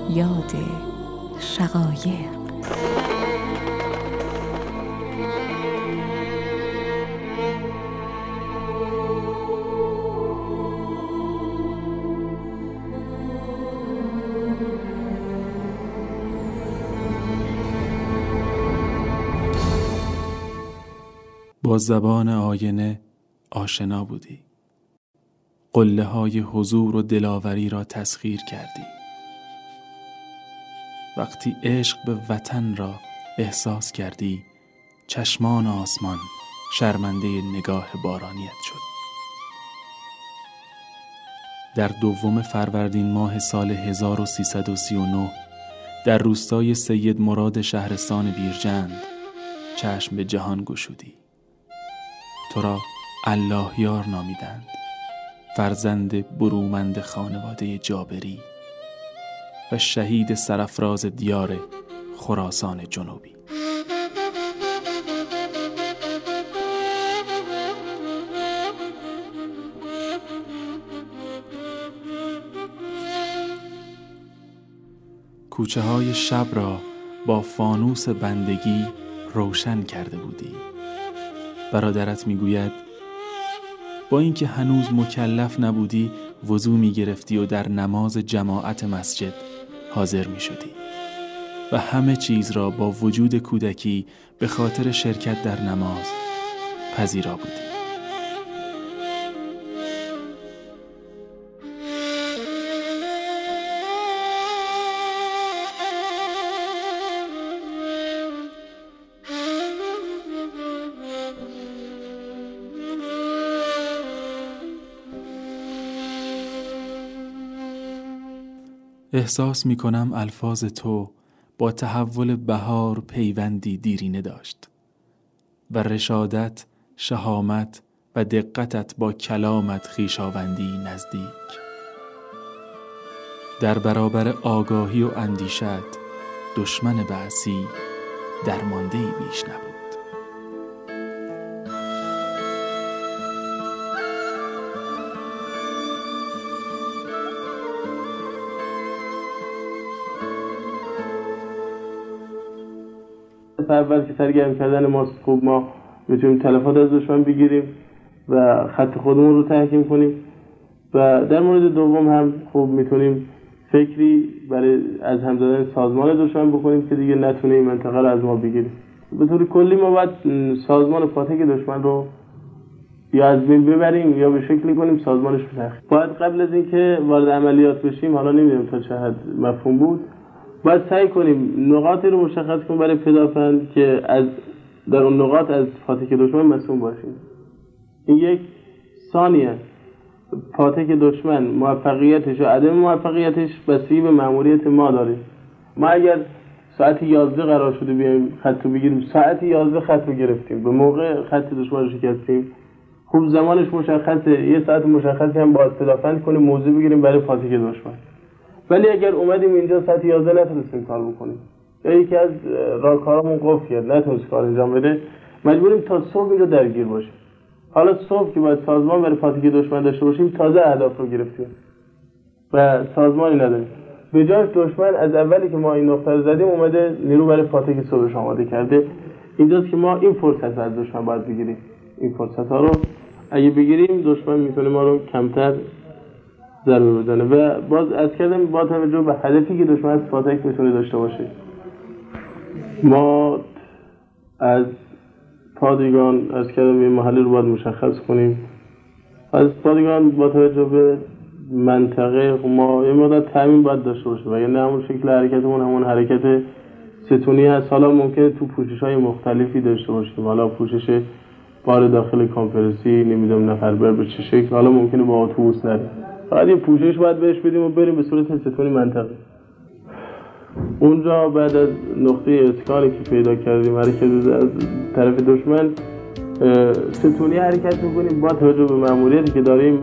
یاد شقایق. با زبان آینه آشنا بودی. قله های حضور و دلاوری را تسخیر کردی. وقتی عشق به وطن را احساس کردی، چشمان آسمان شرمنده نگاه بارانیت شد. در 2 فروردین ماه سال 1339 در روستای سید مراد شهرستان بیرجند چشم به جهان گشودی. تو را الله یار نامیدند، فرزند برومند خانواده جابری و شهید سرافراز دیار خراسان جنوبی. کوچه های شب را با فانوس بندگی روشن کرده بودی. برادرت میگوید با اینکه هنوز مکلف نبودی وضو میگرفتی و در نماز جماعت مسجد حاضر میشدی و همه چیز را با وجود کودکی به خاطر شرکت در نماز پذیرا بودی. احساس می کنم الفاظ تو با تحول بهار پیوندی دیرینه داشت و رشادت، شهامت و دقتت با کلامت خویشاوندی نزدیک. در برابر آگاهی و اندیشت دشمن بعثی درمانده‌ای بیش نبود. اول که سرگرم کردن ماست، خوب ما میتونیم تلفات از دشمن بگیریم و خط خودمون رو تحکیم کنیم و در مورد دوم هم خوب میتونیم فکری برای از هم زدن سازمان دشمن بکنیم که دیگه نتونه این منطقه رو از ما بگیره. به طور کلی ما باید سازمان فاتح دشمن رو یا از بین ببریم یا به شکلی کنیم سازمانش بسخت. باید قبل از اینکه وارد عملیات بشیم، حالا نمیدونم تا چه حد مفهوم بود، باید سعی کنیم نقاطی رو مشخص کنیم برای پدافند که از در اون نقاط از فاتح دشمن مسئول باشیم. این یک. ثانیه، فاتح دشمن موفقیتش و عدم موفقیتش بستگی به مأموریت ما داره. ما اگر ساعت 11 قرار شده بیایم خط رو بگیریم، ساعت 11 خط رو گرفتیم، به موقع خط دشمن رو شکستیم، خوب زمانش مشخصه، یه ساعت مشخصی هم باید پدافند کنیم، موضوع بگیریم برای فاتح دشمن. ولی اگر اومدیم اینجا ساعت 11 نتونستیم کار بکنیم یا یکی از راهکارامون قفل کرد، نتونست کار انجام بده، مجبوریم تا صبح اینجا درگیر باشیم. حالا صبح که باید سازمان برای فاتح دشمن داشته باشیم، تازه اهداف رو گرفتیم و سازمانی نداریم. به جاش دشمن از اولی که ما این نقطه رو زدیم اومده نیرو برای فاتح صبحش آماده کرده. اینجاست که ما این فرصت از دشمن باید بگیریم. این فرصت ها رو اگه بگیریم دشمن میتونه ما رو کمتر ضربه بزنه و باز از کردم با توجه به هدفی که دشمن از فاتح میتونه داشته باشه، ما از پادگان از کردم این محلی رو باید مشخص کنیم. از پادگان با توجه به منطقه ما یه مدت تامین باید داشته باشه و یعنی همون شکل حرکتمون همون حرکت ستونی هست. حالا ممکنه تو پوشش های مختلفی داشته باشیم، حالا پوشش بار داخل کامپرسی، نمیدونم نفربر به چه شکل، حالا ممکنه با اتوبوس نریم، فقط یه پوشش باید بهش بدیم و بریم به صورت ستونی منطقه. اونجا بعد از نقطه اسکانی که پیدا کردیم حرکت از طرف دشمن ستونی حرکت میکنیم با توجه به مأموریتی که داریم.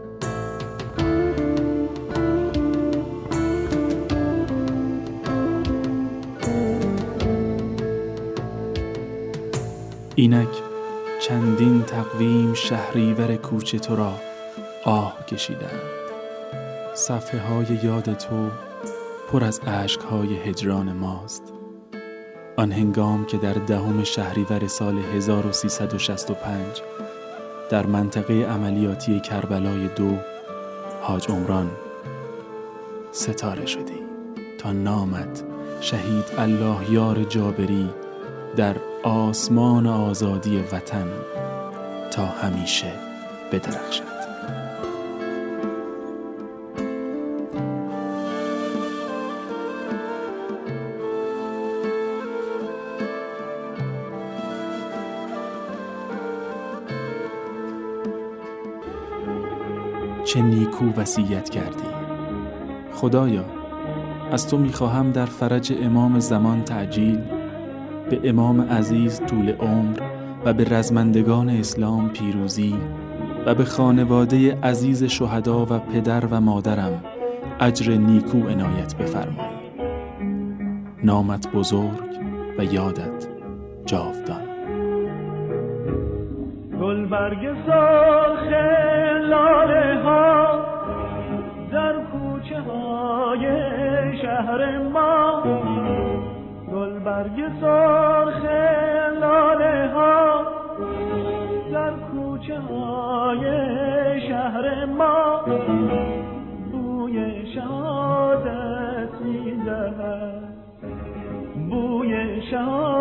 اینک چندین تقویم شهریور کوچه تو را آه کشیدم. صفحه های یاد تو پر از اشک‌های هجران ماست. آن هنگام که در 10 شهریور سال 1365 در منطقه عملیاتی کربلای 2 حاج عمران ستاره شدی تا نامت شهید الله یار جابری در آسمان آزادی وطن تا همیشه بدرخشد. چه نیکو وصیت کردی. خدایا از تو میخواهم در فرج امام زمان تعجیل، به امام عزیز طول عمر و به رزمندگان اسلام پیروزی و به خانواده عزیز شهدا و پدر و مادرم اجر نیکو عنایت بفرمایی. نامت بزرگ و یادت جاودان. گلبرگ سرخ لاله ها در کوچه های شهر ما، گلبرگ سرخ لاله ها در کوچه های شهر ما، بوی شهادت می‌دهد، بوی شهادت